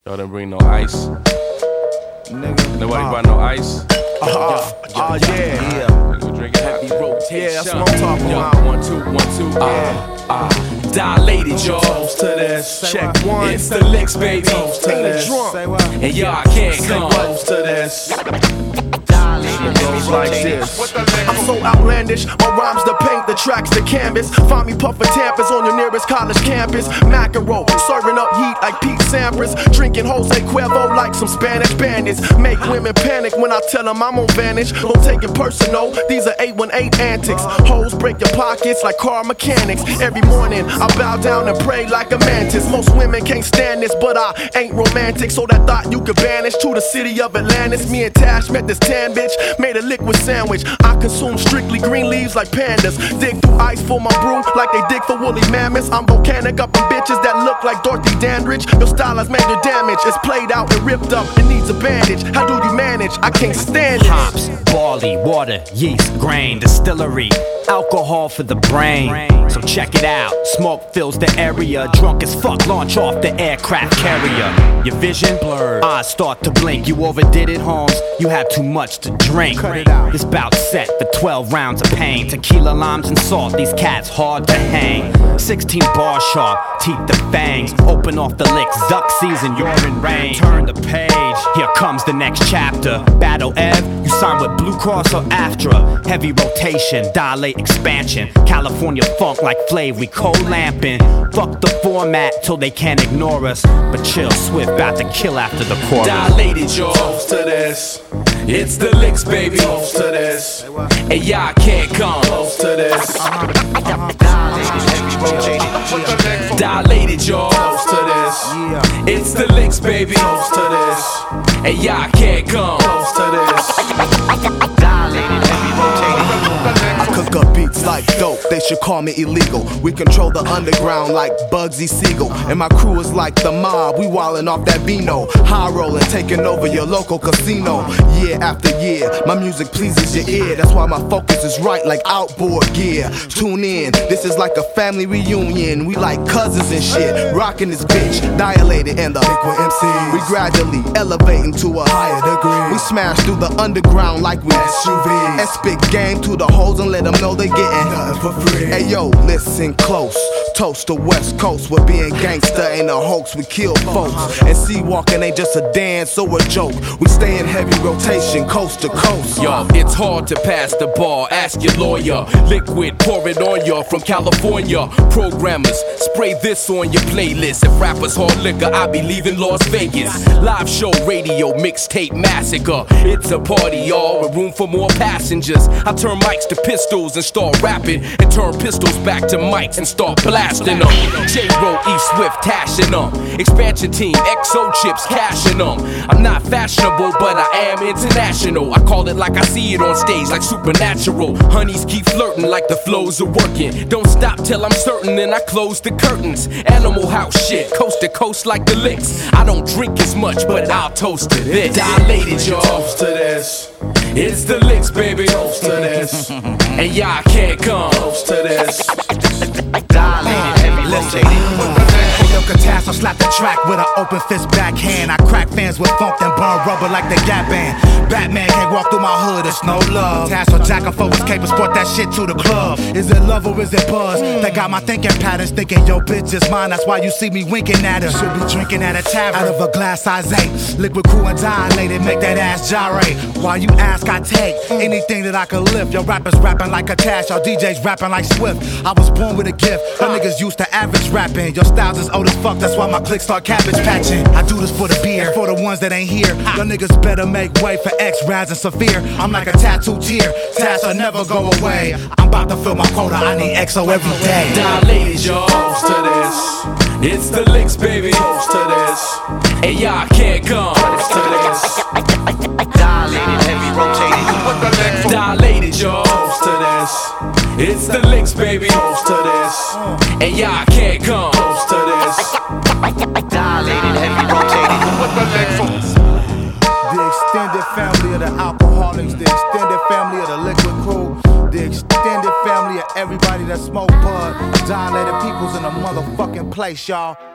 Y'all didn't bring no ice. Nigga. Nobody brought no ice. Yeah. Nigga drinking heavy rotation. Yeah, that's what I'm talking about. 1, 2, 1, 2. Dilated, y'all. Toast to this. Check one. It's the licks, baby. Toast to this. Say what? And y'all can't come. Toast to this. It goes like this. I'm so outlandish, my rhymes to paint, the tracks to canvas. Find me puffin' tampers on your nearest college campus. Macaro, serving up heat like Pete Sampras. Drinking Jose Cuervo like some Spanish bandits. Make women panic when I tell them I'm on Vanish. Don't take it personal, these are 818 antics. Hoes break your pockets like car mechanics. Every morning I bow down and pray like a mantis. Most women can't stand this, but I ain't romantic. So that thought you could banish to the city of Atlantis. Me and Tash met this tan bitch, made a liquid sandwich. I consume strictly green leaves like pandas. Dig through ice for my brew like they dig for woolly mammoths. I'm volcanic up in bitches that look like Dorothy Dandridge. Your style has major damage. It's played out and ripped up. It needs a bandage. How do you manage? I can't stand it. Hops, barley, water, yeast, grain, distillery, alcohol for the brain. So check it out. Smoke fills the area. Drunk as fuck, launch off the aircraft carrier. Your vision blurred. Eyes start to blink. You overdid it, Holmes. You had too much to drink. This bout set for 12 rounds of pain. Tequila, limes, and salt. These cats hard to hang. 16 bars sharp, teeth the fangs. Open off the licks, duck season, you're in rain. Turn the page, here comes the next chapter. Battle Ev, you sign with Blue Cross or AFTRA. Heavy rotation, dilate expansion. California funk like Flav, we cold-lamping. Fuck the format till they can't ignore us. But chill, Swift, bout to kill after the chorus. Dilated, y'all. Toast to this. It's the licks, baby. Toast to this. And y'all can't come. Toast to this. Dilated, y'all. Toast to this. It's the licks, baby. Toast to this. And y'all can't come. Toast to this. I cook up beats like dope, they should call me illegal. We control the underground like Bugsy Siegel. And my crew is like the mob, we wildin' off that vino. High rollin', taking over your local casino. Year after year, my music pleases your ear. That's why my focus is right like outboard gear. Tune in, this is like a family reunion. We like cousins and shit, rockin' this bitch. Dilated and the liquid MC. We gradually elevating to a higher degree. We smash through the underground like we SUVs. And spit game to the hoes and let them know they getting nothing for free. Hey yo, listen close. Toast the West Coast. We're being gangster ain't a hoax. We kill folks. And sea walking ain't just a dance or a joke. We stay in heavy rotation, coast to coast. Yo, it's hard to pass the ball. Ask your lawyer. Liquid, pour it on ya from California. Programmers, spray this on your playlist. If rappers hard liquor, I be leaving Las Vegas. Live show, radio, mixtape, massacre. It's a party, y'all, with room for more passengers. I turn mics to pistols and start rapping, and turn pistols back to mics and start blasting them. J-Ro, E-Swift, tashing them. Expansion team, XO chips, cashing them. I'm not fashionable, but I am international. I call it like I see it on stage, like supernatural. Honeys keep flirting like the flows are working. Don't stop till I'm certain, and I close the curtains. Animal house shit, coast to coast like the licks. I don't drink as much, but I'll toast to this. Dilated, y'all. Toast to this. It's the licks, baby. Toast to this. And y'all can't come. Toast to this. Yo, Catas, slap the track with an open fist backhand. I crack fans with funk and burn rubber like the Gap Band. Batman can't walk through my hood, it's no love. Task or jack and focus cape and sport that shit to the club. Is it love or is it buzz? That got my thinking patterns, thinking yo bitch is mine. That's why you see me winking at her. Should be drinking at a tavern out of a glass size 8. Liquid cool and dilated, make that ass gyrate. While you ask, I take anything that I could lift. Your rappers rapping like Catas, your DJs rapping like Swift. I was born with a gift. Y'all niggas used to average rapping. Your styles is old as fuck, that's why my clicks start cabbage patching. I do this for the beer, for the ones that ain't here. Your niggas better make way for X, Raz, and Saphir. I'm like a tattoo tear, tasks will never go away. I'm about to fill my quota, I need XO every day. Dilated, y'all. Toast to this. It's the licks, baby. Toast to this. And y'all can't come. Toast to this. Dilated, y'all. Toast to this. It's the licks, baby. Toast to this. And y'all can't come. Toast to this. The extended family of the alcoholics, the extended family of the liquid crew, the extended family of everybody that smoke bud. Dilated people's in a motherfucking place, y'all.